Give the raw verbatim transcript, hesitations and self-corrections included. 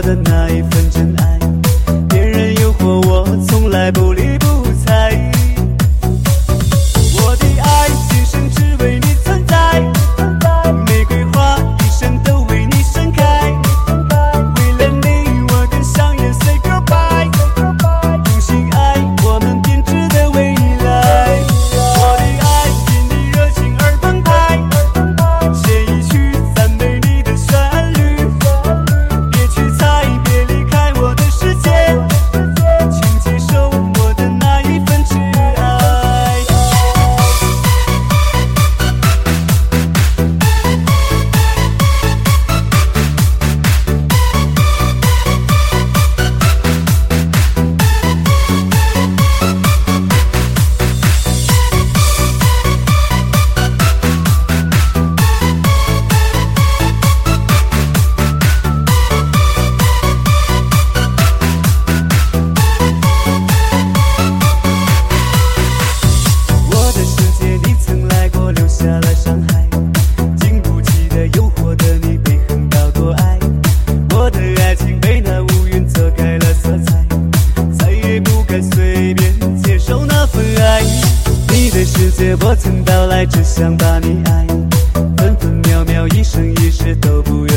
的那一份真爱，别人诱惑我从来不理不睬。我的爱今生只为你存在，玫瑰花一生都为你盛开。为了你我跟上眼 say goodbye， 用心爱我们编织的未来。我的爱因你热情而澎湃，写一曲赞美你的旋律。别去猜，别离开我的世界，请接受我的那一份挚爱。我的世界你曾来过，留下了伤害，经不起的诱惑的你被横刀夺爱。我的爱情被那乌云遮盖了色彩，再也不该随便接受那份爱。你的世界我曾到来，只想把你爱，分分秒秒一生一世都不